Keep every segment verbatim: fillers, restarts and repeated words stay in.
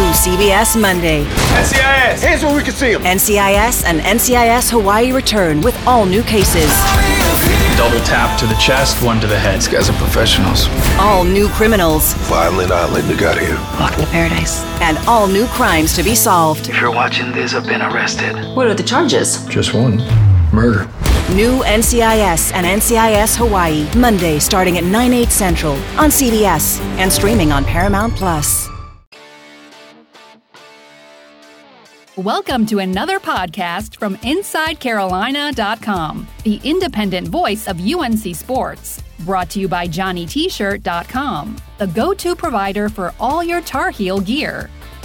New C B S Monday. N C I S! Hands where we can see them! N C I S and N C I S Hawaii return with all new cases. Double tap to the chest, one to the head. These guys are professionals. All new criminals. Violent Island, they got here. Welcome to paradise. And all new crimes to be solved. If you're watching this, I've been arrested. What are the charges? Just one. Murder. New N C I S and N C I S Hawaii, Monday starting at nine, eight central on C B S and streaming on Paramount Plus. Welcome to another podcast from Inside Carolina dot com, the independent voice of U N C sports. Brought to you by Johnny T Shirt dot com, the go-to provider for all your Tar Heel gear.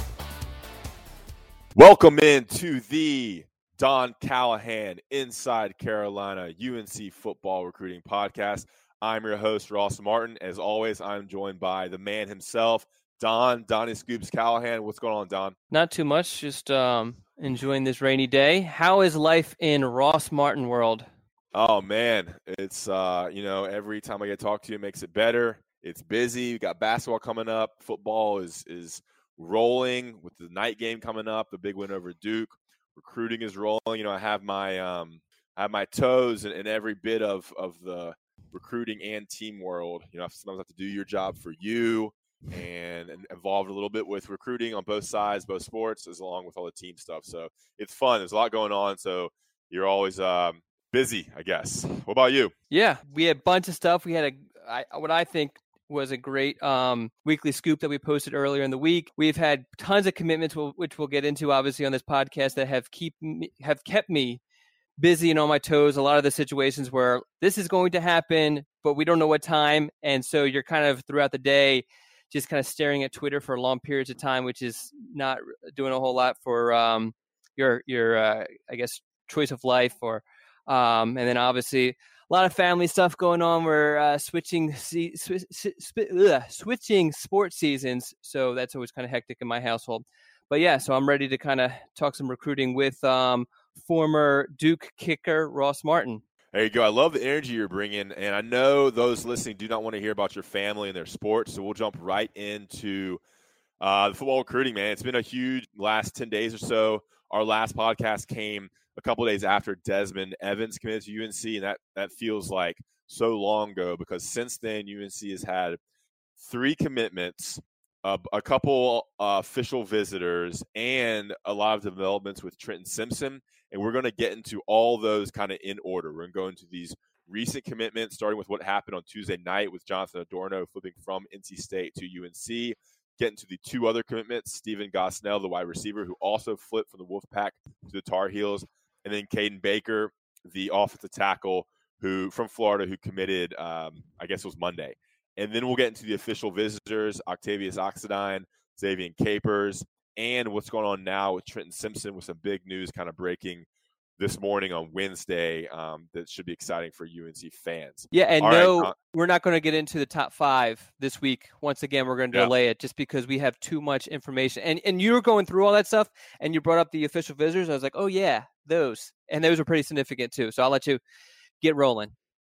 Welcome into the Don Callahan Inside Carolina U N C Football Recruiting Podcast. I'm your host, Ross Martin. As always, I'm joined by the man himself, Don, Donnie Scoops Callahan. What's going on, Don? Not too much, just um, enjoying this rainy day. How is life in Ross Martin world? Oh, man. It's, uh, you know, every time I get to talk to you, it makes it better. It's busy. We got basketball coming up. Football is is rolling with the night game coming up, the big win over Duke. Recruiting is rolling. You know, I have my um, I have my toes in, in every bit of, of the recruiting and team world. You know, sometimes I have to do your job for you. And, and involved a little bit with recruiting on both sides, both sports, as along with all the team stuff. So it's fun. There's a lot going on. So you're always um, busy, I guess. What about you? Yeah, we had a bunch of stuff. We had a I, what I think was a great um, weekly scoop that we posted earlier in the week. We've had tons of commitments, which we'll get into obviously on this podcast, that have keep me, have kept me busy and on my toes. A lot of the situations where this is going to happen, but we don't know what time, and so you're kind of throughout the day just kind of staring at Twitter for long periods of time, which is not doing a whole lot for um, your, your uh, I guess, choice of life. Or um, and then obviously a lot of family stuff going on. We're uh, switching se- sw- sw- ugh, switching sports seasons, so that's always kind of hectic in my household. But yeah, so I'm ready to kind of talk some recruiting with um, former Duke kicker Ross Martin. There you go. I love the energy you're bringing, and I know those listening do not want to hear about your family and their sports, so we'll jump right into uh, the football recruiting, man. It's been a huge last ten days or so. Our last podcast came a couple of days after Desmond Evans committed to U N C, and that, that feels like so long ago because since then U N C has had three commitments, uh, a couple uh, official visitors, and a lot of developments with Trenton Simpson. And we're going to get into all those kind of in order. We're going to go into these recent commitments, starting with what happened on Tuesday night with Jonathan Adorno flipping from N C State to U N C. Get into the two other commitments, Stephen Gosnell, the wide receiver, who also flipped from the Wolfpack to the Tar Heels. And then Caden Baker, the offensive tackle who from Florida, who committed, um, I guess it was Monday. And then we'll get into the official visitors, Octavius Oxidine, Xavier Capers, and what's going on now with Trenton Simpson, with some big news kind of breaking this morning on Wednesday um, that should be exciting for U N C fans. Yeah, and All no, right, uh, we're not going to get into the top five this week. Once again, we're going to yeah. delay it just because we have too much information. And and you were going through all that stuff, and you brought up the official visitors. I was like, oh, yeah, those. And those are pretty significant, too. So I'll let you get rolling.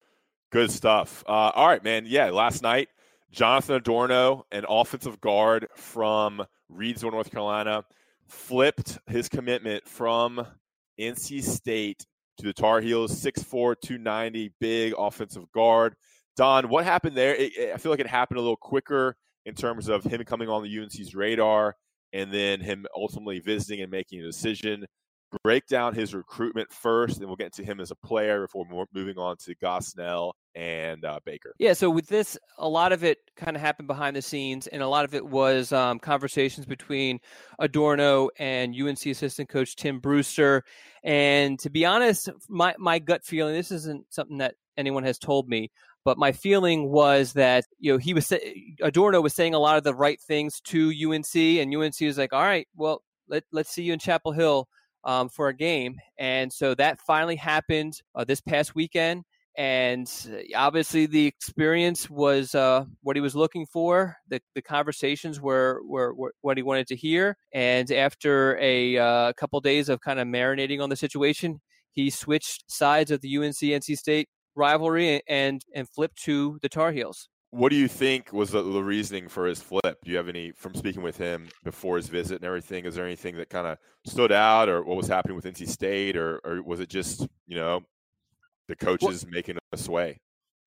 Good stuff. Uh, all right, man. Yeah, last night, Jonathan Adorno, an offensive guard from Reidsville, North Carolina, flipped his commitment from N C State to the Tar Heels. six four, two ninety, big offensive guard. Don, what happened there? It, it, I feel like it happened a little quicker in terms of him coming on the U N C's radar and then him ultimately visiting and making a decision. Break down his recruitment first, and we'll get into him as a player before moving on to Gosnell and uh, Baker. Yeah, so with this, a lot of it kind of happened behind the scenes, and a lot of it was um, conversations between Adorno and U N C assistant coach Tim Brewster. And to be honest, my, my gut feeling, this isn't something that anyone has told me, but my feeling was that, you know, he was Adorno was saying a lot of the right things to U N C, and U N C was like, all right, well, let, let's see you in Chapel Hill um, for a game. And so that finally happened uh, this past weekend. And obviously the experience was uh, what he was looking for. The the conversations were, were, were what he wanted to hear. And after a uh, couple days of kind of marinating on the situation, he switched sides of the U N C N C State rivalry and and flipped to the Tar Heels. What do you think was the, the reasoning for his flip? Do you have any, from speaking with him before his visit and everything, is there anything that kind of stood out, or what was happening with N C State, or, or was it just, you know, the coaches well, making a sway?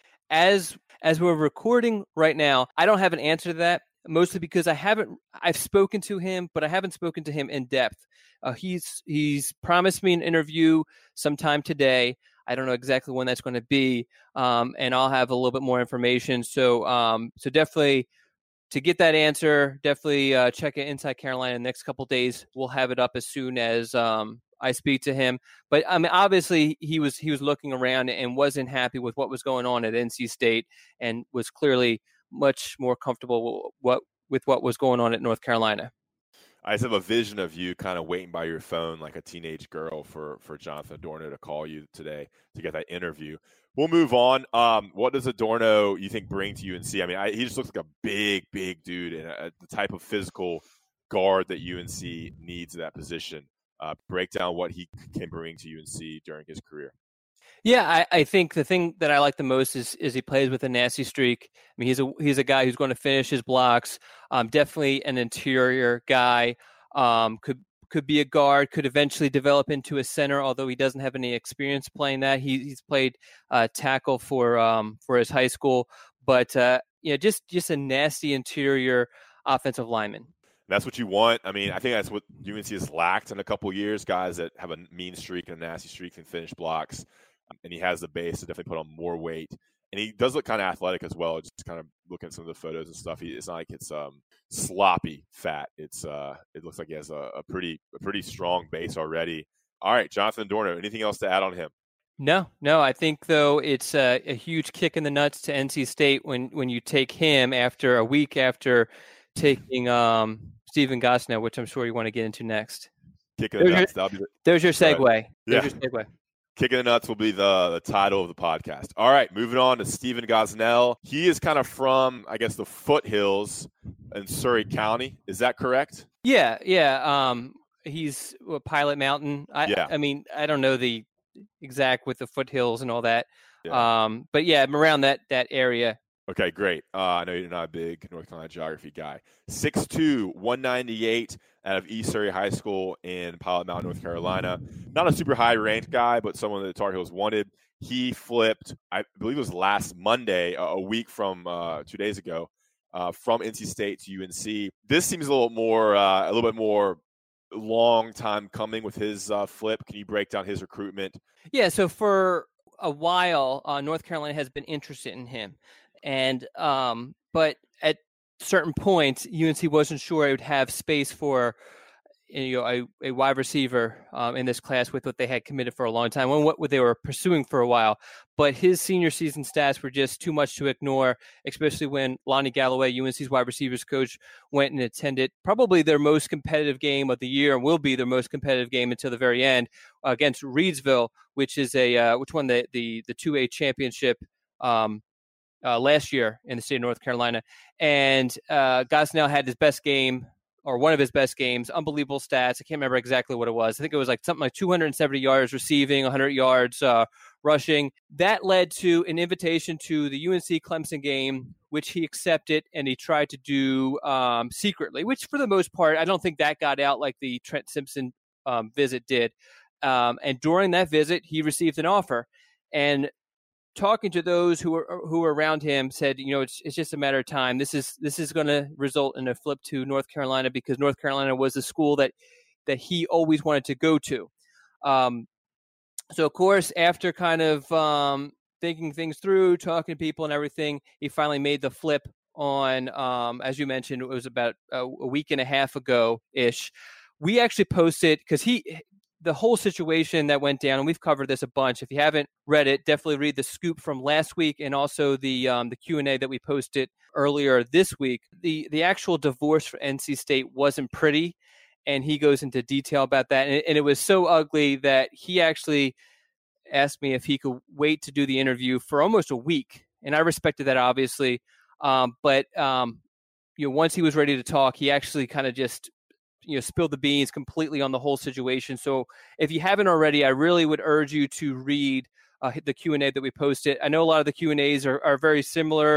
As as we're recording right now, I don't have an answer to that, mostly because I haven't, I've spoken to him, but I haven't spoken to him in depth. Uh, he's he's promised me an interview sometime today. I don't know exactly when that's going to be, um, and I'll have a little bit more information. So, um, so definitely to get that answer, definitely uh, check it Inside Carolina in the next couple of days. We'll have it up as soon as um, I speak to him. But I mean, obviously, he was he was looking around and wasn't happy with what was going on at N C State, and was clearly much more comfortable with what with what was going on at North Carolina. I just have a vision of you kind of waiting by your phone like a teenage girl for, for Jonathan Adorno to call you today to get that interview. We'll move on. Um, what does Adorno, you think, bring to U N C? I mean, I, he just looks like a big, big dude and a, the type of physical guard that U N C needs in that position. Uh, break down what he can bring to U N C during his career. Yeah, I, I think the thing that I like the most is is he plays with a nasty streak. I mean, he's a he's a guy who's going to finish his blocks. Um, definitely an interior guy. Um, could could be a guard. Could eventually develop into a center. Although he doesn't have any experience playing that. He, he's played uh, tackle for um for his high school. But uh, you know, just just a nasty interior offensive lineman. That's what you want. I mean, I think that's what U N C has lacked in a couple of years. Guys that have a mean streak and a nasty streak and finish blocks. And he has the base to definitely put on more weight. And he does look kind of athletic as well. Just kind of looking at some of the photos and stuff. He, it's not like it's um, sloppy fat. It's uh, it looks like he has a, a pretty a pretty strong base already. All right, Jonathan Adorno, anything else to add on him? No, no. I think, though, it's a, a huge kick in the nuts to N C State when, when you take him after a week after taking um, Stephen Gosnell, which I'm sure you want to get into next. Kick in the nuts. Your, the, there's your segue. There's yeah. your segue. Kicking the Nuts will be the, the title of the podcast. All right, moving on to Stephen Gosnell. He is kind of from, I guess, the foothills in Surrey County. Is that correct? Yeah, yeah. Um, he's well, Pilot Mountain. I, yeah. I mean, I don't know the exact with the foothills and all that. Yeah. Um, but yeah, I'm around that that area. Okay, great. Uh, I know you're not a big North Carolina geography guy. six two, one ninety-eight out of East Surrey High School in Pilot Mountain, North Carolina. Not a super high-ranked guy, but someone that the Tar Heels wanted. He flipped, I believe it was last Monday, a week from uh, two days ago, uh, from N C State to U N C. This seems a little more, uh, a little bit more long time coming with his uh, flip. Can you break down his recruitment? Yeah, so for a while, uh, North Carolina has been interested in him. And um, but at certain points, U N C wasn't sure it would have space for you know a, a wide receiver um, in this class with what they had committed for a long time, and what they were pursuing for a while. But his senior season stats were just too much to ignore, especially when Lonnie Galloway, U N C's wide receivers coach, went and attended probably their most competitive game of the year, and will be their most competitive game until the very end uh, against Reidsville, which is a uh, which won the the the two A championship. Um, Uh, last year in the state of North Carolina. And uh, Gosnell had his best game, or one of his best games, unbelievable stats. I can't remember exactly what it was. I think it was like something like two hundred seventy yards receiving, one hundred yards uh, rushing. That led to an invitation to the U N C Clemson game, which he accepted and he tried to do um, secretly, which for the most part, I don't think that got out like the Trent Simpson um, visit did. Um, and during that visit, he received an offer. And talking to those who were who were around him, said, you know, it's it's just a matter of time. This is this is going to result in a flip to North Carolina, because North Carolina was the school that that he always wanted to go to. Um, so, of course, after kind of um, thinking things through, talking to people and everything, he finally made the flip on, um, as you mentioned, it was about a, a week and a half ago-ish. We actually posted, because he – the whole situation that went down, and we've covered this a bunch. If you haven't read it, definitely read the scoop from last week and also the um, the Q and A that we posted earlier this week. The the actual divorce for N C State wasn't pretty, and he goes into detail about that. And, and it was so ugly that he actually asked me if he could wait to do the interview for almost a week, and I respected that, obviously. Um, but um, you know, once he was ready to talk, he actually kind of just you know, spilled the beans completely on the whole situation. So if you haven't already, I really would urge you to read uh, the Q and A that we posted. I know a lot of the Q and A's are, are very similar.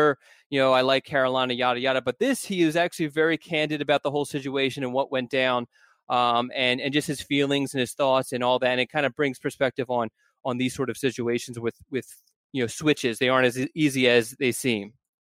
you know, I like Carolina, yada, yada. But this, he was actually very candid about the whole situation and what went down, um, and, and just his feelings and his thoughts and all that. And it kind of brings perspective on on these sort of situations with, with you know, switches. They aren't as easy as they seem.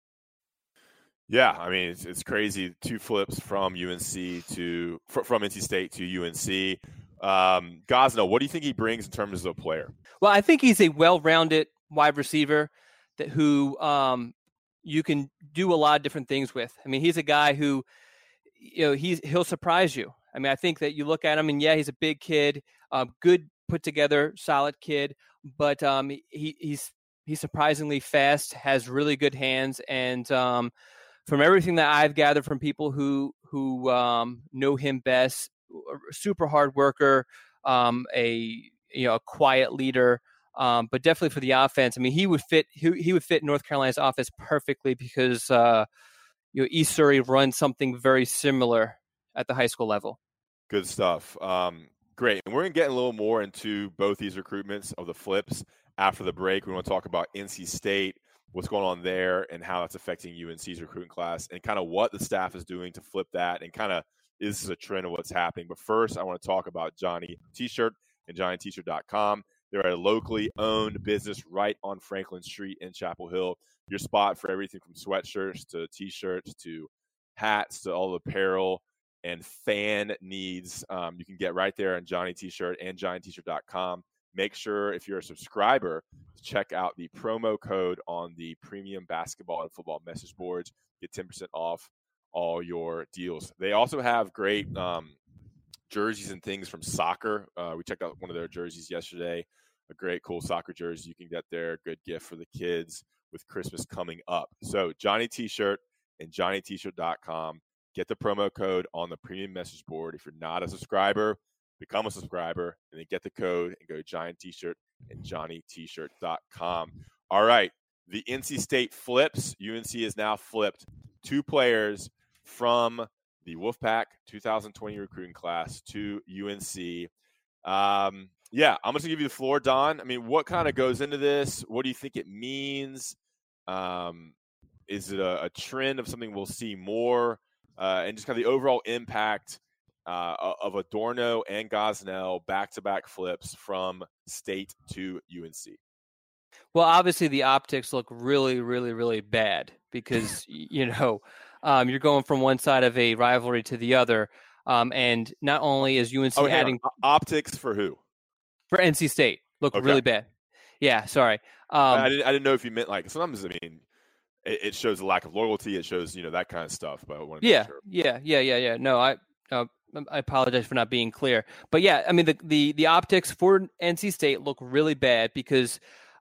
Yeah, I mean, it's, it's crazy. Two flips from U N C to from N C State to U N C. Um, Gosnell, what do you think he brings in terms of a player? Well, I think he's a well-rounded wide receiver that who um, you can do a lot of different things with. I mean, he's a guy who, you know, he's he'll surprise you. I mean, I think that you look at him and yeah, he's a big kid, um, good put together, solid kid, but um, he he's he's surprisingly fast, has really good hands, and um, from everything that I've gathered from people who who um, know him best, super hard worker, um, a you know a quiet leader, um, but definitely for the offense. I mean, he would fit he, he would fit North Carolina's offense perfectly because uh, you know East Surrey runs something very similar at the high school level. Good stuff. Um, great, and we're gonna get a little more into both these recruitments of the flips after the break. We want to talk about N C State, what's going on there and how that's affecting U N C's recruiting class and kind of what the staff is doing to flip that and kind of is this a trend of what's happening. But first, I want to talk about Johnny T-Shirt and Johnny T Shirt dot com. They're a locally owned business right on Franklin Street in Chapel Hill. Your spot for everything from sweatshirts to T-shirts to hats to all the apparel and fan needs. Um, you can get right there on Johnny T-Shirt and Johnny T Shirt dot com. Make sure if you're a subscriber, check out the promo code on the premium basketball and football message boards. Get ten percent off all your deals. They also have great um, jerseys and things from soccer. Uh, we checked out one of their jerseys yesterday. A great, cool soccer jersey you can get there. Good gift for the kids with Christmas coming up. So Johnny T-Shirt and Johnny T Shirt dot com. Get the promo code on the premium message board. If you're not a subscriber, become a subscriber, and then get the code and go to Giant T-Shirt and Johnny T Shirt dot com. All right, the N C State flips. U N C has now flipped two players from the Wolfpack two thousand twenty recruiting class to U N C. Um, yeah, I'm just going to give you the floor, Don. I mean, what kind of goes into this? What do you think it means? Um, is it a, a trend of something we'll see more? Uh, and just kind of the overall impact uh, of Adorno and Gosnell back-to-back flips from State to U N C. Well, obviously the optics look really, really, really bad because, you know, um, you're going from one side of a rivalry to the other. Um, and not only is U N C oh, adding – optics for who? For N C State. Look okay. really bad. Yeah, sorry. Um, I, didn't, I didn't know if you meant like – sometimes, I mean – it shows a lack of loyalty. It shows, you know, that kind of stuff. But I wanted to yeah, make sure. yeah, yeah, yeah, yeah. No, I, uh, I apologize for not being clear. But yeah, I mean, the, the, the optics for N C State look really bad because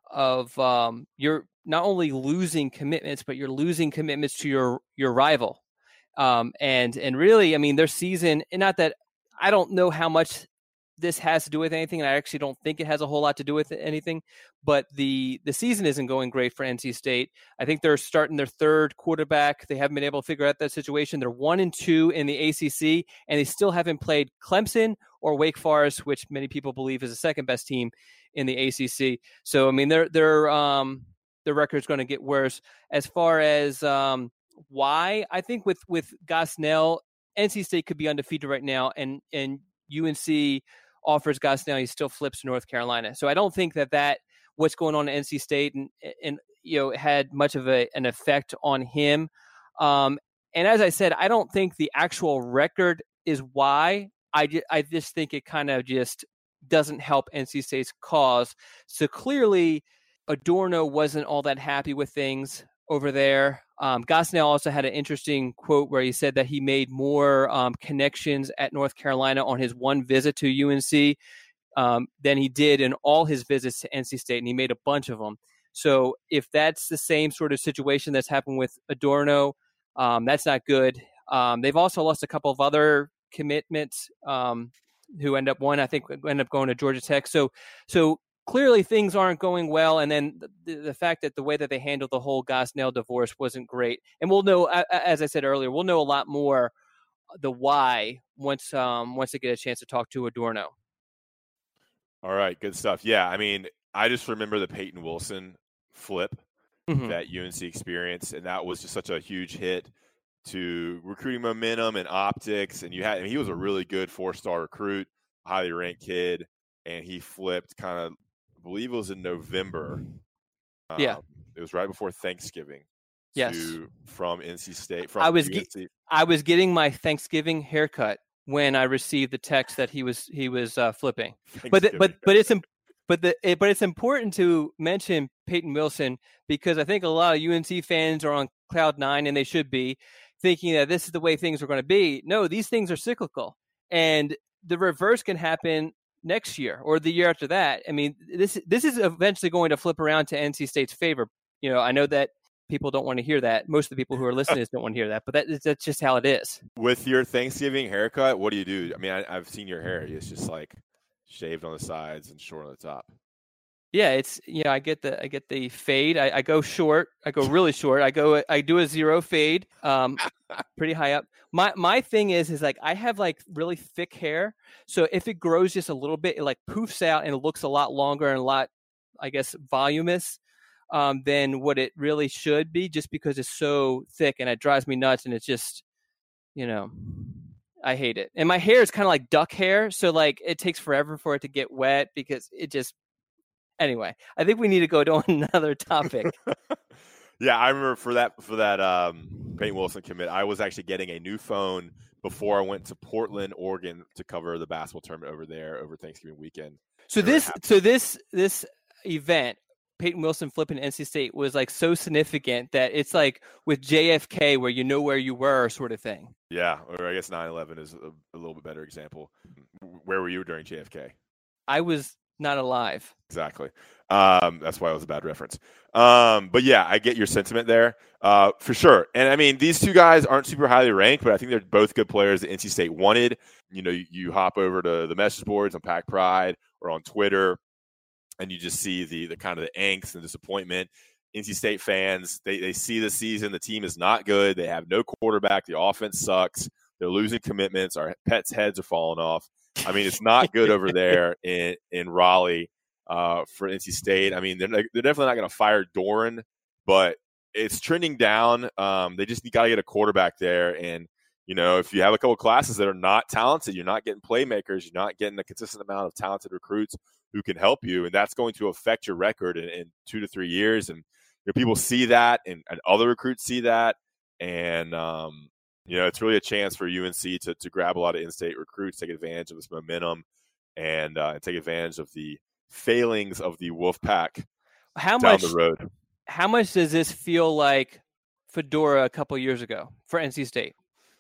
of um, you're not only losing commitments, but you're losing commitments to your your rival. Um, and and really, I mean, their season. And not that I don't know how much this has to do with anything, and I actually don't think it has a whole lot to do with anything, but the the season isn't going great for N C State. I think they're starting their third quarterback. They haven't been able to figure out that situation. They're one and two in the A C C, and they still haven't played Clemson or Wake Forest, which many people believe is the second best team in the A C C. So, I mean, their their um their record's going to get worse. As far as um why, I think with with Gosnell, N C State could be undefeated right now, and and U N C offers Gosnell, he still flips to North Carolina. So I don't think that that what's going on at N C State and, and you know had much of a, an effect on him. Um, and as I said, I don't think the actual record is why. I, I just think it kind of just doesn't help N C State's cause. So clearly Adorno wasn't all that happy with things over there. Um, Gosnell also had an interesting quote where he said that he made more um, connections at North Carolina on his one visit to U N C um, than he did in all his visits to N C State, and he made a bunch of them. So if that's the same sort of situation that's happened with Adorno, um, that's not good. Um, they've also lost a couple of other commitments um, who end up one, I think, end up going to Georgia Tech. So, so clearly things aren't going well. And then the, the fact that the way that they handled the whole Gosnell divorce wasn't great. And we'll know, as I said earlier, we'll know a lot more the why once um, once they get a chance to talk to Adorno. All right, good stuff. Yeah, I mean, I just remember the Peyton Wilson flip mm-hmm. that U N C experienced, and that was just such a huge hit to recruiting momentum and optics. And you had, I mean, he was a really good four-star recruit, highly ranked kid, and he flipped kind of, I believe it was in November. Um, yeah, it was right before Thanksgiving. Yes, to, from N C State. From I was U N C. Ge- I was getting my Thanksgiving haircut when I received the text that he was he was uh, flipping. But the, but but it's but the it, but it's important to mention Peyton Wilson, because I think a lot of U N C fans are on cloud nine, and they should be, thinking that this is the way things are going to be. No, these things are cyclical, and the reverse can happen next year or the year after that. I mean, this this is eventually going to flip around to N C State's favor. You know, I know that people don't want to hear that. Most of the people who are listening don't want to hear that, but that, that's just how it is. With your Thanksgiving haircut, what do you do? I mean, I, I've seen your hair. It's just like shaved on the sides and short on the top. Yeah, it's, you know, I get the I get the fade. I, I go short. I go really short. I go I do a zero fade, um, pretty high up. My my thing is is like I have like really thick hair, so if it grows just a little bit, it like poofs out and it looks a lot longer and a lot, I guess, voluminous um, than what it really should be, just because it's so thick, and it drives me nuts. And it's just, you know, I hate it. And my hair is kind of like duck hair, so like it takes forever for it to get wet because it just. Anyway, I think we need to go to another topic. Yeah, I remember for that for that um, Peyton Wilson commit, I was actually getting a new phone before I went to Portland, Oregon, to cover the basketball tournament over there over Thanksgiving weekend. So this, so this, this event, Peyton Wilson flipping N C State, was like so significant that it's like with J F K, where you know where you were, sort of thing. Yeah, or I guess nine eleven is a, a little bit better example. Where were you during J F K? I was not alive. Exactly. Um, that's why it was a bad reference. Um, but yeah, I get your sentiment there uh, for sure. And I mean, these two guys aren't super highly ranked, but I think they're both good players that N C State wanted. You know, you, you hop over to the message boards on Pack Pride or on Twitter, and you just see the the kind of the angst and disappointment. N C State fans, they, they see the season. The team is not good. They have no quarterback. The offense sucks. They're losing commitments. Our pets' heads are falling off. I mean, it's not good over there in, in Raleigh uh, for N C State. I mean, they're, they're definitely not going to fire Doran, but it's trending down. Um, they just got to get a quarterback there. And, you know, if you have a couple of classes that are not talented, you're not getting playmakers, you're not getting a consistent amount of talented recruits who can help you. And that's going to affect your record in, in two to three years. And you know, people see that, and, and other recruits see that. And, um, you know, it's really a chance for U N C to, to grab a lot of in-state recruits, take advantage of this momentum, and uh, take advantage of the failings of the Wolfpack how down much, the road. How much does this feel like Fedora a couple years ago for N C State?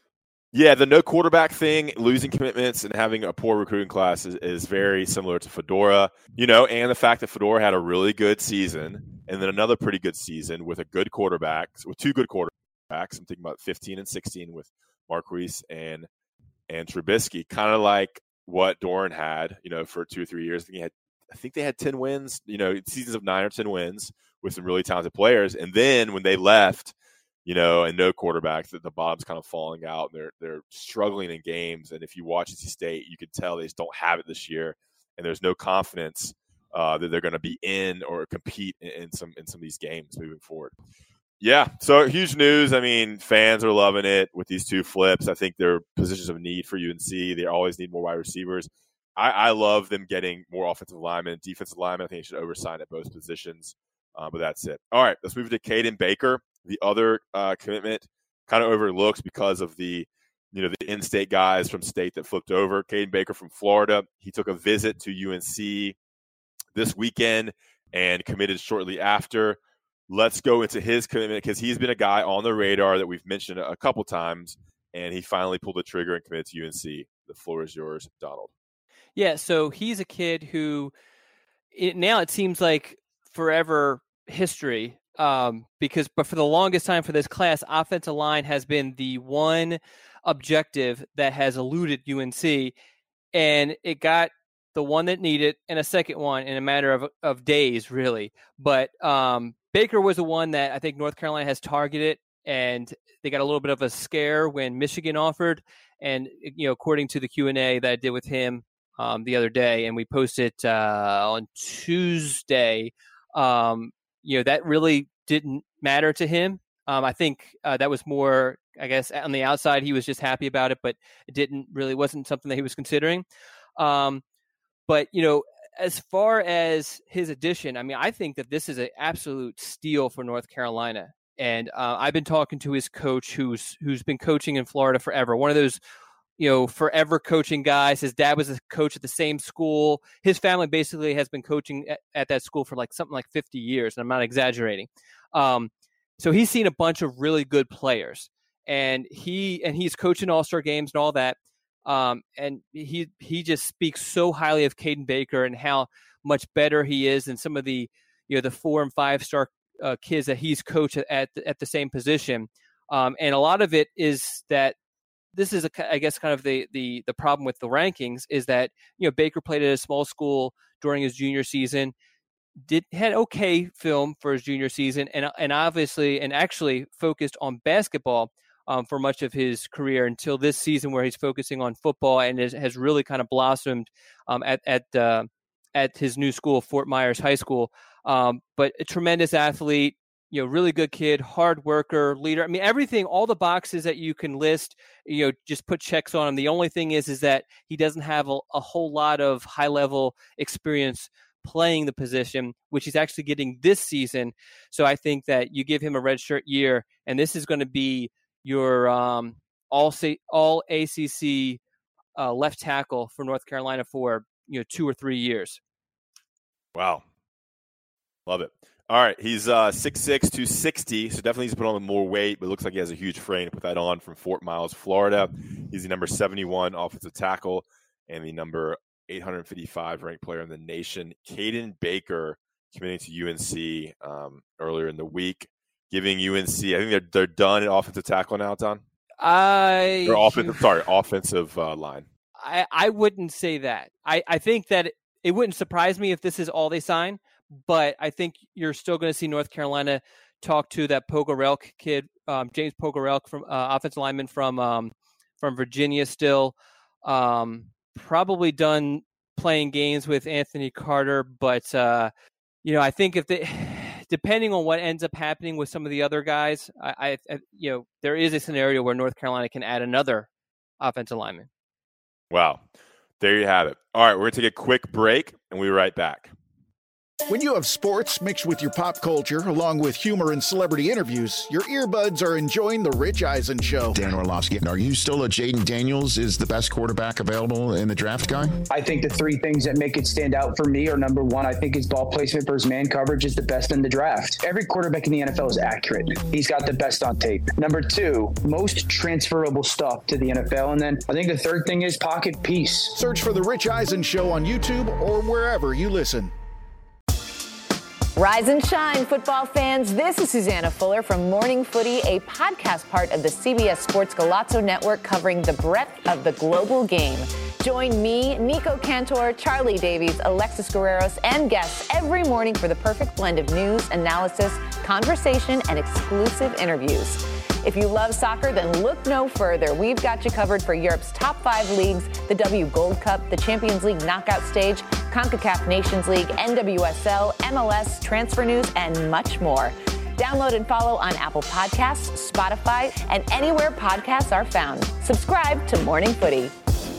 Yeah, the no quarterback thing, losing commitments, and having a poor recruiting class is, is very similar to Fedora. You know, and the fact that Fedora had a really good season and then another pretty good season with a good quarterback, with two good quarterbacks. I'm thinking about fifteen and sixteen with Marquise and and Trubisky, kind of like what Doran had, you know, for two or three years. I think he had, I think they had ten wins, you know, seasons of nine or ten wins with some really talented players. And then when they left, you know, and no quarterbacks, that the bottom's kind of falling out. And they're they're struggling in games. And if you watch N C State, you can tell they just don't have it this year. And there's no confidence uh, that they're going to be in or compete in, in some in some of these games moving forward. Yeah, so huge news. I mean, fans are loving it with these two flips. I think they're positions of need for U N C. They always need more wide receivers. I, I love them getting more offensive linemen, defensive linemen. I think they should oversign at both positions, uh, but that's it. All right, let's move to Caden Baker, the other uh, commitment, kind of overlooked because of the, you know, the in-state guys from state that flipped over. Caden Baker from Florida. He took a visit to U N C this weekend and committed shortly after. Let's go into his commitment because he's been a guy on the radar that we've mentioned a couple times, and he finally pulled the trigger and committed to U N C. The floor is yours, Donald. Yeah, so he's a kid who it, now it seems like forever history um, because but for the longest time for this class, offensive line has been the one objective that has eluded U N C, and it got the one that needed and a second one in a matter of, of days, really. But um, Baker was the one that I think North Carolina has targeted, and they got a little bit of a scare when Michigan offered. And, you know, according to the Q and A that I did with him um, the other day, and we posted uh, on Tuesday, um, you know, that really didn't matter to him. Um, I think uh, that was more, I guess, on the outside, he was just happy about it, but it didn't really wasn't something that he was considering. Um, but, you know, as far as his addition, I mean, I think that this is an absolute steal for North Carolina. And uh, I've been talking to his coach who's who's been coaching in Florida forever. One of those, you know, forever coaching guys. His dad was a coach at the same school. His family basically has been coaching at, at that school for like something like fifty years. And I'm not exaggerating. Um, so he's seen a bunch of really good players, and he and he's coaching all-star games and all that. Um, and he he just speaks so highly of Caden Baker and how much better he is than some of the, you know, the four and five star uh, kids that he's coached at the, at the same position. Um, and a lot of it is that this is, a, I guess, kind of the, the the problem with the rankings is that, you know, Baker played at a small school during his junior season, did had okay film for his junior season, and and obviously and actually focused on basketball um, for much of his career until this season, where he's focusing on football and is, has really kind of blossomed um, at at uh, at his new school, Fort Myers High School. Um, but a tremendous athlete, you know, really good kid, hard worker, leader. I mean, everything, all the boxes that you can list, you know, just put checks on him. The only thing is, is that he doesn't have a, a whole lot of high level experience playing the position, which he's actually getting this season. So I think that you give him a redshirt year, and this is going to be your um, all C- all A C C uh, left tackle for North Carolina for, you know, two or three years. Wow, love it. All right, he's uh, six six, two sixty, so definitely needs to put on more weight, but it looks like he has a huge frame to put that on from Fort Myers, Florida. He's the number seventy-one offensive tackle and the number eight hundred fifty-five ranked player in the nation. Caden Baker committing to U N C um, earlier in the week, giving U N C, I think they're they're done at offensive tackle now, Don? I or offensive, sorry, offensive uh, line. I, I wouldn't say that. I, I think that it, it wouldn't surprise me if this is all they sign, but I think you're still going to see North Carolina talk to that Pogorelk kid, um, James Pogorelk, from uh, offensive lineman from um, from Virginia still. Um, probably done playing games with Anthony Carter, but uh, you know, I think if they, depending on what ends up happening with some of the other guys, I, I you know, there is a scenario where North Carolina can add another offensive lineman. Wow. There you have it. All right, we're going to take a quick break, and we'll be right back. When you have sports mixed with your pop culture, along with humor and celebrity interviews, your earbuds are enjoying The Rich Eisen Show. Dan Orlovsky, are you still a Jaden Daniels is the best quarterback available in the draft guy? I think the three things that make it stand out for me are, number one, I think his ball placement versus man coverage is the best in the draft. Every quarterback in the N F L is accurate. He's got the best on tape. Number two, most transferable stuff to the N F L. And then I think the third thing is pocket peace. Search for The Rich Eisen Show on YouTube or wherever you listen. Rise and shine, football fans. This is Susanna Fuller from Morning Footy, a podcast part of the C B S Sports Golazo Network covering the breadth of the global game. Join me, Nico Cantor, Charlie Davies, Alexis Guerreros, and guests every morning for the perfect blend of news, analysis, conversation, and exclusive interviews. If you love soccer, then look no further. We've got you covered for Europe's top five leagues, the W Gold Cup, the Champions League knockout stage, CONCACAF Nations League, N W S L, M L S, transfer news, and much more. Download and follow on Apple Podcasts, Spotify, and anywhere podcasts are found. Subscribe to Morning Footy.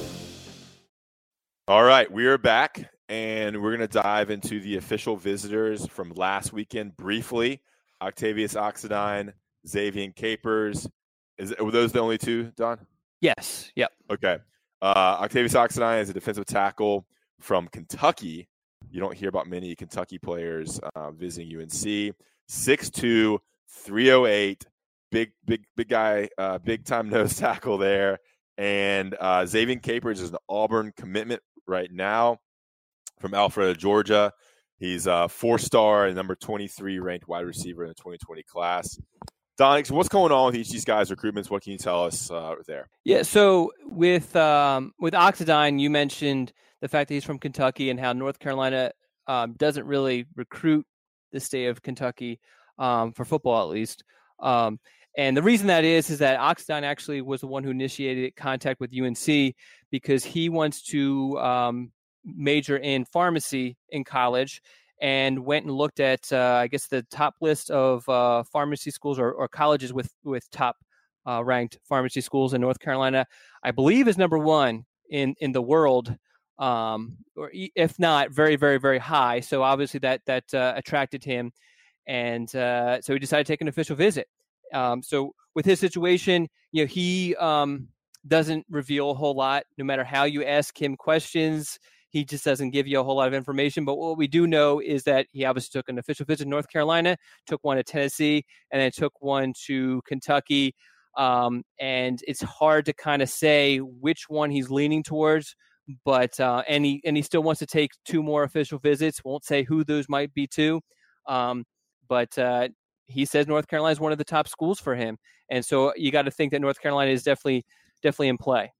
All right, we are back, and we're going to dive into the official visitors from last weekend briefly. Octavius Oxendine, Xavier Capers. Is were those the only two, Don? Yes. Yep. Okay. Uh, Octavius Oxendine is a defensive tackle from Kentucky. You don't hear about many Kentucky players uh, visiting U N C. six two, three oh eight, big, big, big guy, uh, big time nose tackle there. And uh, Xavier Capers is an Auburn commitment right now from Alpharetta, Georgia. He's a four-star and number twenty-three ranked wide receiver in the twenty twenty class. Don, what's going on with each of these guys' recruitments? What can you tell us uh, there? Yeah, so with um, with Oxendine, you mentioned the fact that he's from Kentucky and how North Carolina um, doesn't really recruit the state of Kentucky um, for football, at least. Um, and the reason that is is that Oxendine actually was the one who initiated contact with U N C because he wants to um, major in pharmacy in college. and went and looked at, uh, I guess, the top list of uh, pharmacy schools or, or colleges with, with top uh, ranked pharmacy schools in North Carolina. I believe is number one in, in the world, um, or if not very, very, very high. So obviously that, that uh, attracted him. And uh, so he decided to take an official visit. Um, so with his situation, you know, he um, doesn't reveal a whole lot, no matter how you ask him questions. He just doesn't give you a whole lot of information. But what we do know is that he obviously took an official visit to North Carolina, took one to Tennessee, and then took one to Kentucky. Um, and it's hard to kind of say which one he's leaning towards. But uh, and he and he still wants to take two more official visits. Won't say who those might be to. Um, but uh, he says North Carolina is one of the top schools for him. And so you got to think that North Carolina is definitely definitely in play.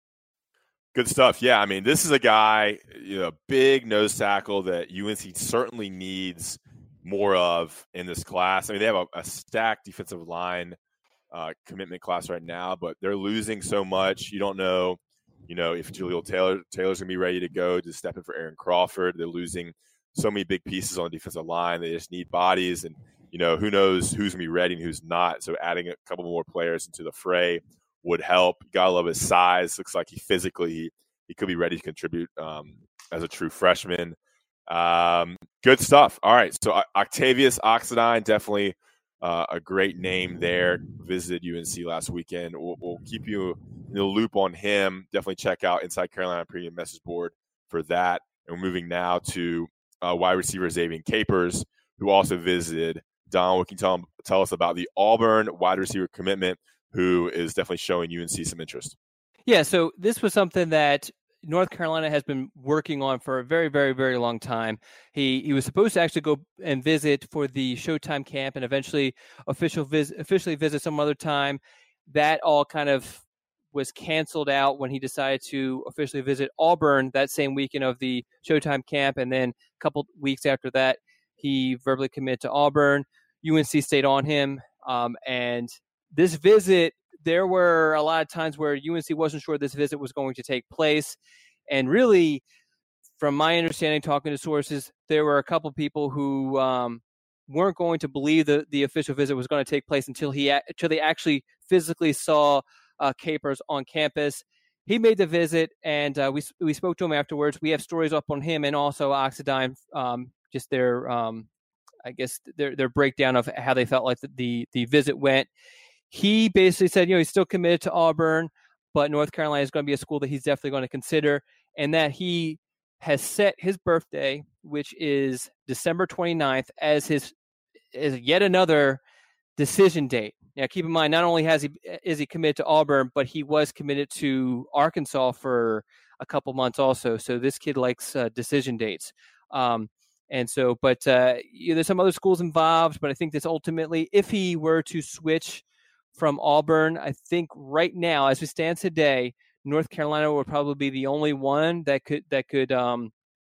Good stuff. Yeah, I mean, this is a guy, you know, big nose tackle that U N C certainly needs more of in this class. I mean, they have a, a stacked defensive line uh, commitment class right now, but they're losing so much. You don't know, you know, if Jaleel Taylor Taylor's going to be ready to go to step in for Aaron Crawford. They're losing so many big pieces on the defensive line. They just need bodies, and, you know, who knows who's going to be ready and who's not. So adding a couple more players into the fray would help. You gotta love his size. Looks like he physically he, he could be ready to contribute um, as a true freshman. Um, good stuff. All right, so uh, Octavius Oxendine, definitely uh, a great name there. Visited U N C last weekend. We'll, we'll keep you in the loop on him. Definitely check out Inside Carolina Premium Message Board for that. And we're moving now to uh, wide receiver Xavier Capers, who also visited. Don, what can you tell, him, tell us about the Auburn wide receiver commitment, who is definitely showing U N C some interest? Yeah, so this was something that North Carolina has been working on for a very, very, very long time. He he was supposed to actually go and visit for the Showtime camp and eventually official vis- officially visit some other time. That all kind of was canceled out when he decided to officially visit Auburn that same weekend of the Showtime camp. And then a couple weeks after that, he verbally committed to Auburn. U N C stayed on him. Um, and this visit, there were a lot of times where U N C wasn't sure this visit was going to take place. And really, from my understanding, talking to sources, there were a couple people who um, weren't going to believe the, the official visit was going to take place until he until they actually physically saw uh, Capers on campus. He made the visit, and uh, we we spoke to him afterwards. We have stories up on him and also Oxendine, um, just their, um, I guess, their their breakdown of how they felt like the, the, the visit went. He basically said, you know, he's still committed to Auburn, but North Carolina is going to be a school that he's definitely going to consider, and that he has set his birthday, which is December twenty-ninth, as his as yet another decision date. Now, keep in mind, not only has he is he committed to Auburn, but he was committed to Arkansas for a couple months also. So this kid likes uh, decision dates. Um, and so, but uh, you know, there's some other schools involved, but I think this ultimately, if he were to switch from Auburn, I think right now, as we stand today, North Carolina would probably be the only one that could that could um,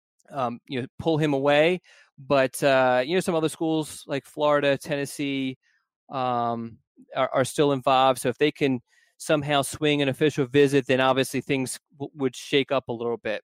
um, you know pull him away. But uh, you know, some other schools like Florida, Tennessee um, are, are still involved. So if they can somehow swing an official visit, then obviously things w- would shake up a little bit.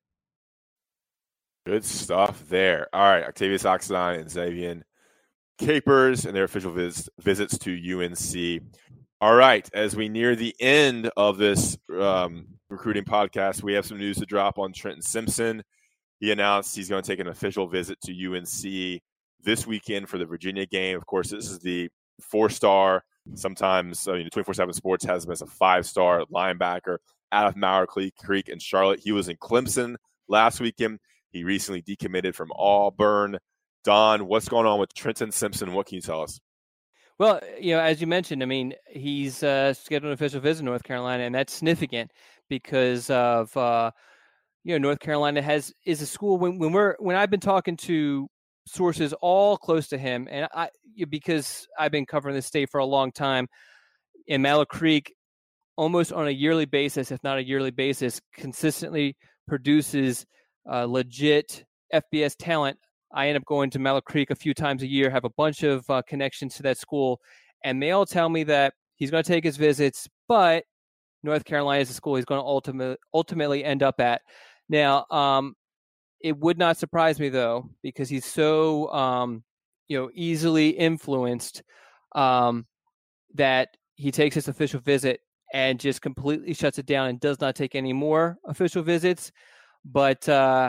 Good stuff there. All right, Octavius Oxendine and Xavier Capers and their official vis- visits to U N C. All right, as we near the end of this um, recruiting podcast, we have some news to drop on Trenton Simpson. He announced he's going to take an official visit to U N C this weekend for the Virginia game. Of course, this is the four-star. Sometimes, I mean, twenty-four seven Sports has him as a five-star linebacker out of Mauer Creek in Charlotte. He was in Clemson last weekend. He recently decommitted from Auburn. Don, what's going on with Trenton Simpson? What can you tell us? Well, you know, as you mentioned, I mean, he's uh, scheduled an official visit to North Carolina, and that's significant because of, uh, you know, North Carolina has is a school when when we're when I've been talking to sources all close to him, and I because I've been covering this state for a long time, in Mauer Creek, almost on a yearly basis, if not a yearly basis, consistently produces uh, legit F B S talent. I end up going to Mauer Creek a few times a year, have a bunch of uh, connections to that school, and they all tell me that he's going to take his visits, but North Carolina is the school he's going to ultimately ultimately end up at. Now, um, it would not surprise me though, because he's so um, you know easily influenced um, that he takes his official visit and just completely shuts it down and does not take any more official visits. But uh,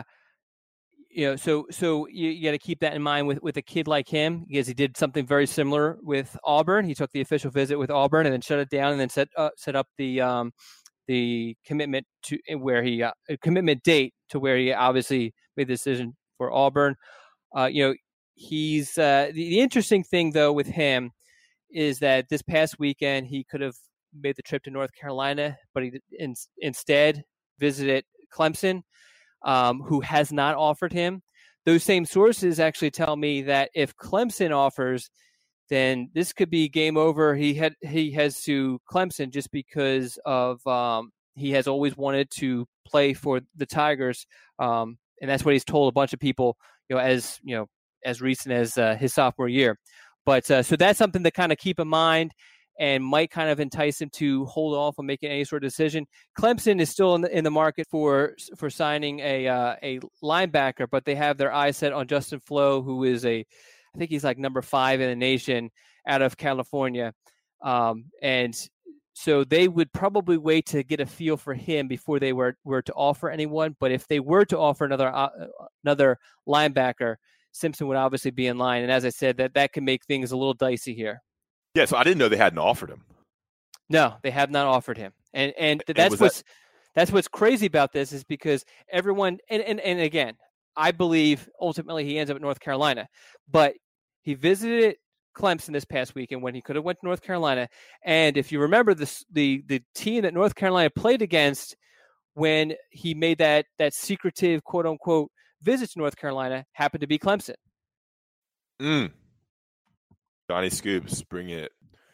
you know, so so you, you got to keep that in mind with, with a kid like him, because he did something very similar with Auburn. He took the official visit with Auburn and then shut it down, and then set uh, set up the um, the commitment to where he uh, a commitment date to where he obviously made the decision for Auburn. Uh, you know, he's uh, the, the interesting thing though with him is that this past weekend he could have made the trip to North Carolina, but he in, instead visited Clemson, um, who has not offered him. Those same sources actually tell me that if Clemson offers, then this could be game over. He had he has to Clemson just because of um, he has always wanted to play for the Tigers, um, and that's what he's told a bunch of people, you know, as you know, as recent as uh, his sophomore year. But uh, so that's something to kind of keep in mind, and might kind of entice him to hold off on making any sort of decision. Clemson is still in the, in the market for for signing a uh, a linebacker, but they have their eyes set on Justin Flo, who is a, I think he's like number five in the nation out of California. Um, and so they would probably wait to get a feel for him before they were, were to offer anyone. But if they were to offer another uh, another linebacker, Simpson would obviously be in line. And as I said, that, that can make things a little dicey here. Yeah, so I didn't know they hadn't offered him. No, they have not offered him. And and that's and what's that... that's what's crazy about this, is because everyone and, and, and again, I believe ultimately he ends up at North Carolina. But he visited Clemson this past weekend when he could have went to North Carolina. And if you remember, this, the the team that North Carolina played against when he made that that secretive quote unquote visit to North Carolina happened to be Clemson. Mm. Johnny Scoops, bring it.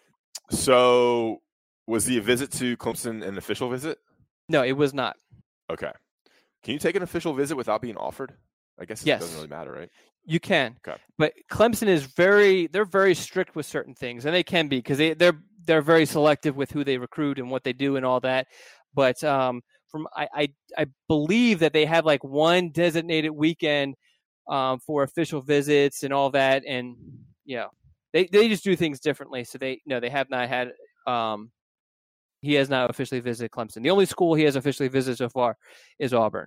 So was the visit to Clemson an official visit? No, it was not. Okay. Can you take an official visit without being offered? I guess it yes. doesn't really matter, right? You can. Okay. But Clemson is very, they're very strict with certain things, and they can be, because they, they're they're very selective with who they recruit and what they do and all that. But um, from I, I I believe that they have like one designated weekend um, for official visits and all that, and you know, they they just do things differently. So they no, they have not had. Um, he has not officially visited Clemson. The only school he has officially visited so far is Auburn.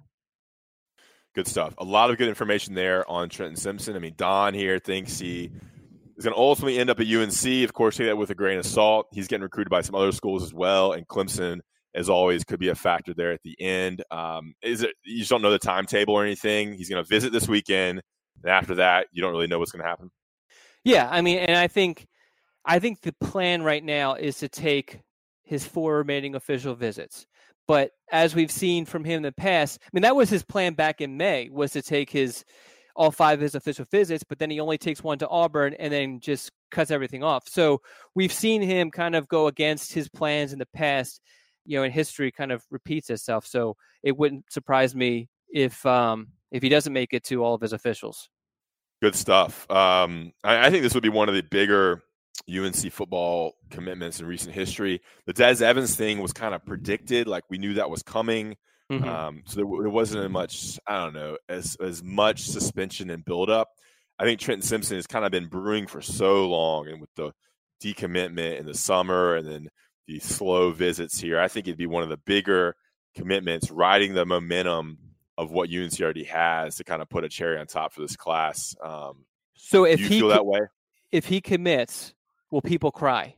Good stuff. A lot of good information there on Trenton Simpson. I mean, Don here thinks he is going to ultimately end up at U N C. Of course, take that with a grain of salt. He's getting recruited by some other schools as well, and Clemson, as always, could be a factor there at the end. Um, is it? You just don't know the timetable or anything. He's going to visit this weekend, and after that, you don't really know what's going to happen. Yeah, I mean, and I think, I think the plan right now is to take his four remaining official visits. But as we've seen from him in the past, I mean, that was his plan back in May, was to take his all five of his official visits, but then he only takes one to Auburn and then just cuts everything off. So we've seen him kind of go against his plans in the past, you know, and history kind of repeats itself. So it wouldn't surprise me if um, if he doesn't make it to all of his officials. Good stuff. Um, I, I think this would be one of the bigger U N C football commitments in recent history. The Des Evans thing was kind of predicted, like we knew that was coming. Mm-hmm. Um, so there, there wasn't much, I don't know, as as much suspension and buildup. I think Trenton Simpson has kind of been brewing for so long, and with the decommitment in the summer and then the slow visits here, I think it'd be one of the bigger commitments, riding the momentum of what U N C already has to kind of put a cherry on top for this class. Um, so if do you he feel co- that way? If he commits, will people cry?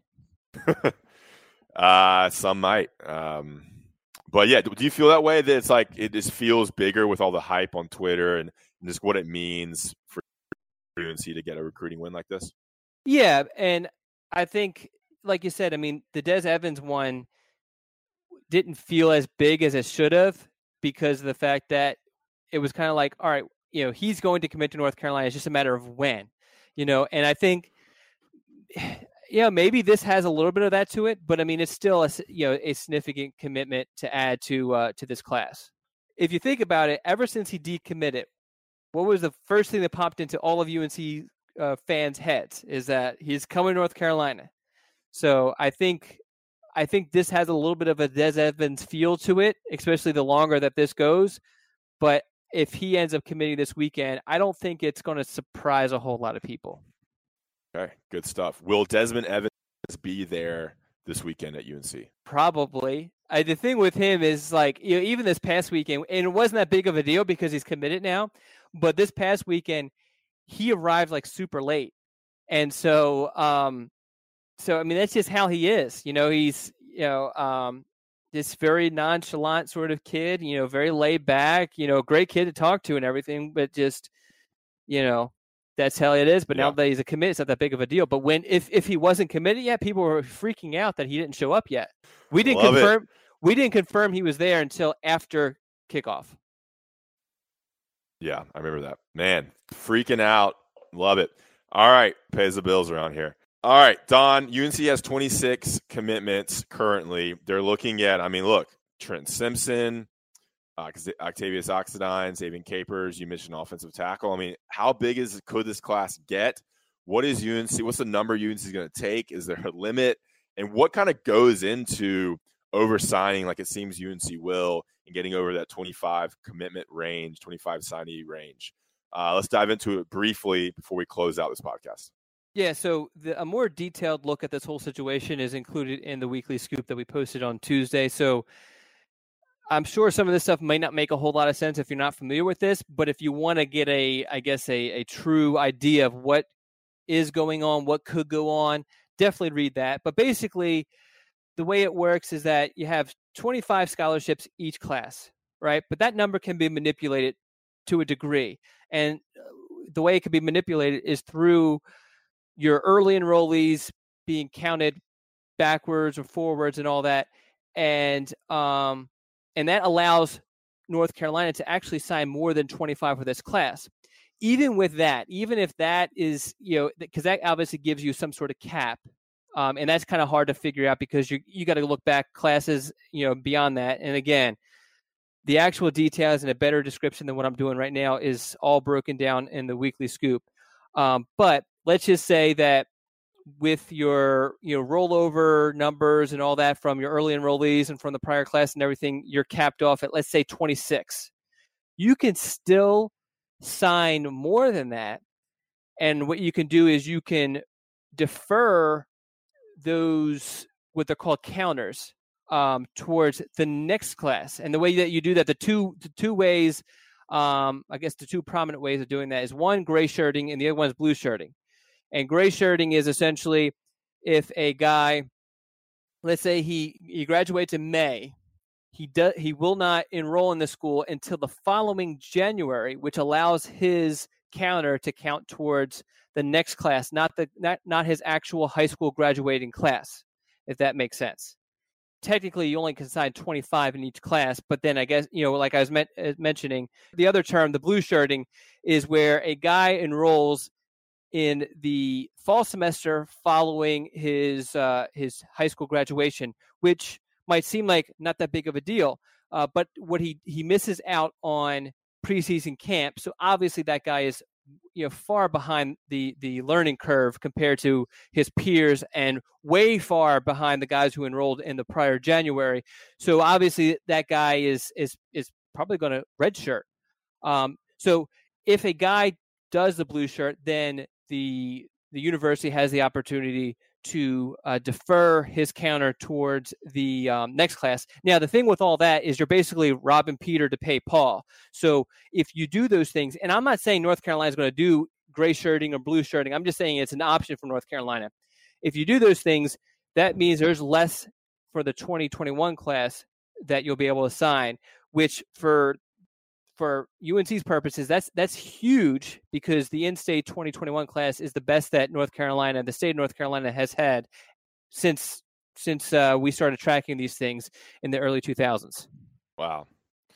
uh, some might. Um, but yeah, do you feel that way, that it's like it just feels bigger with all the hype on Twitter and just what it means for U N C to get a recruiting win like this? Yeah, and I think, like you said, I mean, the Des Evans one didn't feel as big as it should have, because of the fact that it was kind of like, all right, you know, he's going to commit to North Carolina. It's just a matter of when, you know, and I think, yeah, maybe this has a little bit of that to it, but I mean, it's still a, you know, a significant commitment to add to uh, to this class. If you think about it, ever since he decommitted, what was the first thing that popped into all of U N C uh, fans' heads is that he's coming to North Carolina. So I think I think this has a little bit of a Des Evans feel to it, especially the longer that this goes. But if he ends up committing this weekend, I don't think it's going to surprise a whole lot of people. Okay, good stuff. Will Desmond Evans be there this weekend at U N C? Probably. I, the thing with him is, like, you know, even this past weekend, and it wasn't that big of a deal because he's committed now, but this past weekend, he arrived like super late. And so, um, so I mean, that's just how he is. You know, he's, you know, um, this very nonchalant sort of kid, you know, very laid back, you know, great kid to talk to and everything, but just, you know, that's how it is. But yeah. Now that he's a commit, it's not that big of a deal. But when, if, if he wasn't committed yet, people were freaking out that he didn't show up yet. We didn't Love confirm, it. we didn't confirm he was there until after kickoff. Yeah, I remember that. Man, freaking out. Love it. All right, pays the bills around here. All right, Don, U N C has twenty-six commitments currently. They're looking at, I mean, look, Trent Simpson, uh, Octavius Oxidine, Xavier Capers, you mentioned offensive tackle. I mean, how big is could this class get? What is U N C? What's the number U N C is going to take? Is there a limit? And what kind of goes into over-signing, like it seems U N C will, and getting over that twenty-five commitment range, twenty-five signee range? Uh, let's dive into it briefly before we close out this podcast. Yeah, so the, a more detailed look at this whole situation is included in the weekly scoop that we posted on Tuesday. So I'm sure some of this stuff may not make a whole lot of sense if you're not familiar with this, but if you want to get a, I guess, a, a true idea of what is going on, what could go on, definitely read that. But basically, the way it works is that you have twenty-five scholarships each class, right? But that number can be manipulated to a degree. And the way it can be manipulated is through your early enrollees being counted backwards or forwards and all that. And um, and that allows North Carolina to actually sign more than twenty-five for this class. Even with that, even if that is, you know, because that obviously gives you some sort of cap. Um, and that's kind of hard to figure out because you you got to look back classes, you know, beyond that. And again, the actual details and a better description than what I'm doing right now is all broken down in the weekly scoop. Um, but let's just say that with your, you know, rollover numbers and all that from your early enrollees and from the prior class and everything, you're capped off at, let's say, twenty-six. You can still sign more than that. And what you can do is you can defer those, what they're called counters, um, towards the next class. And the way that you do that, the two, the two ways, um, I guess the two prominent ways of doing that is one, gray shirting, and the other one is blue shirting. And gray shirting is essentially if a guy, let's say he, he graduates in May, he does he will not enroll in the school until the following January, which allows his counter to count towards the next class, not the not, not his actual high school graduating class, if that makes sense. Technically, you only can sign twenty-five in each class, but then I guess, you know, like I was met, uh, mentioning, the other term, the blue shirting, is where a guy enrolls in the fall semester following his uh, his high school graduation, which might seem like not that big of a deal, uh, but what he he misses out on preseason camp. So obviously that guy is, you know, far behind the the learning curve compared to his peers, and way far behind the guys who enrolled in the prior January. So obviously that guy is is is probably going to redshirt. Um, so if a guy does the blue shirt, then the the university has the opportunity to uh, defer his counter towards the um, next class. Now, the thing with all that is you're basically robbing Peter to pay Paul. So if you do those things, and I'm not saying North Carolina is going to do gray shirting or blue shirting, I'm just saying it's an option for North Carolina. If you do those things, that means there's less for the twenty twenty-one class that you'll be able to sign, which for for U N C's purposes, that's that's huge, because the in-state twenty twenty-one class is the best that North Carolina, the state of North Carolina, has had since since uh, we started tracking these things in the early two thousands. Wow.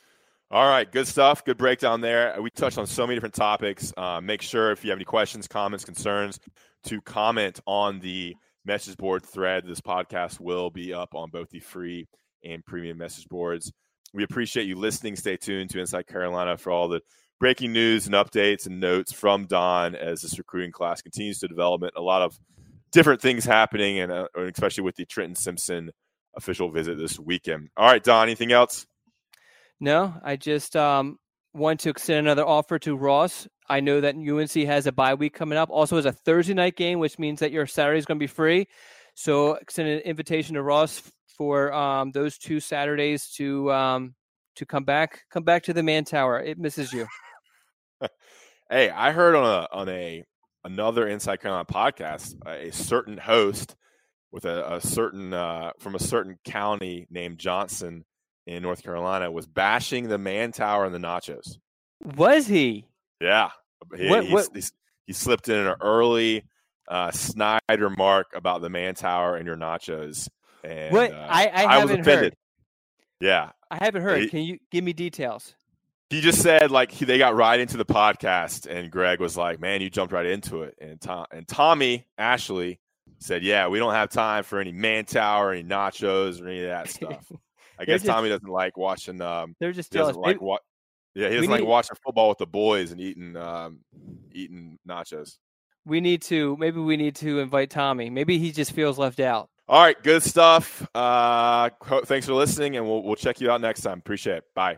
All right, good stuff. Good breakdown there. We touched on so many different topics. Uh, make sure if you have any questions, comments, concerns, to comment on the message board thread. This podcast will be up on both the free and premium message boards. We appreciate you listening. Stay tuned to Inside Carolina for all the breaking news and updates and notes from Don as this recruiting class continues to develop. A lot of different things happening, and uh, especially with the Trenton Simpson official visit this weekend. All right, Don, anything else? No, I just um, want to extend another offer to Ross. I know that U N C has a bye week coming up. Also has a Thursday night game, which means that your Saturday is going to be free. So extend an invitation to Ross for um, those two Saturdays to um, to come back, come back to the Man Tower. It misses you. Hey, I heard on a on a another Inside Carolina podcast, a certain host with a, a certain uh, from a certain county named Johnson in North Carolina was bashing the Man Tower and the nachos. Was he? Yeah, he, what, he, what? he, he slipped in an early uh, snide remark about the Man Tower and your nachos. And what? Uh, I, I, I haven't was offended. heard. Yeah, I haven't heard. He, Can you give me details? He just said like he, they got right into the podcast, and Greg was like, "Man, you jumped right into it." And Tom and Tommy Ashley said, "Yeah, we don't have time for any Man Tower, any nachos, or any of that stuff." I guess just, Tommy doesn't like watching. Um, they're just he doesn't jealous. like Maybe, what. Yeah, he doesn't like need, watching football with the boys and eating um, eating nachos. We need to maybe we need to invite Tommy. Maybe he just feels left out. All right, good stuff. Uh, thanks for listening, and we'll we'll check you out next time. Appreciate it. Bye.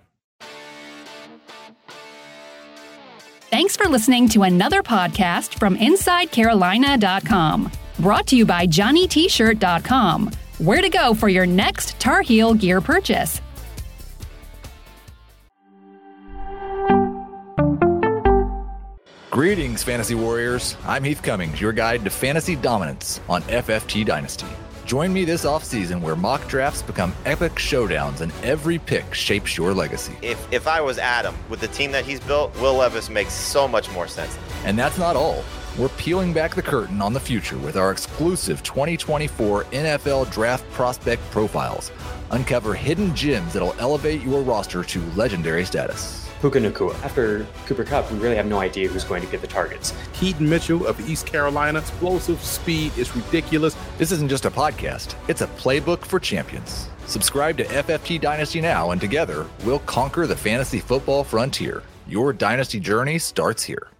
Thanks for listening to another podcast from Inside Carolina dot com. Brought to you by Johnny T Shirt dot com. Where to go for your next Tar Heel gear purchase. Greetings, Fantasy Warriors. I'm Heath Cummings, your guide to fantasy dominance on F F T Dynasty. Join me this offseason where mock drafts become epic showdowns and every pick shapes your legacy. If if I was Adam, with the team that he's built, Will Levis makes so much more sense. And that's not all. We're peeling back the curtain on the future with our exclusive twenty twenty-four N F L Draft Prospect Profiles. Uncover hidden gems that'll elevate your roster to legendary status. Puka Nacua. After Cooper Kupp, we really have no idea who's going to get the targets. Keaton Mitchell of East Carolina. Explosive speed is ridiculous. This isn't just a podcast. It's a playbook for champions. Subscribe to F F T Dynasty now, and together, we'll conquer the fantasy football frontier. Your dynasty journey starts here.